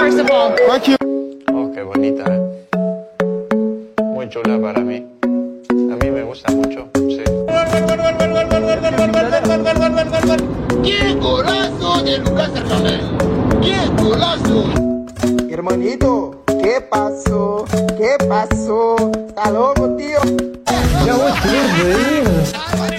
first of all. Thank you. Oh, qué bonita, ¿eh? Muy chula para mí. A mí me gusta mucho, sí. ¡Qué golazo de Lucas Arcamel! ¡Qué golazo! Hermanito, ¿qué pasó? ¿Qué pasó? ¿Está loco, tío? Ya voy a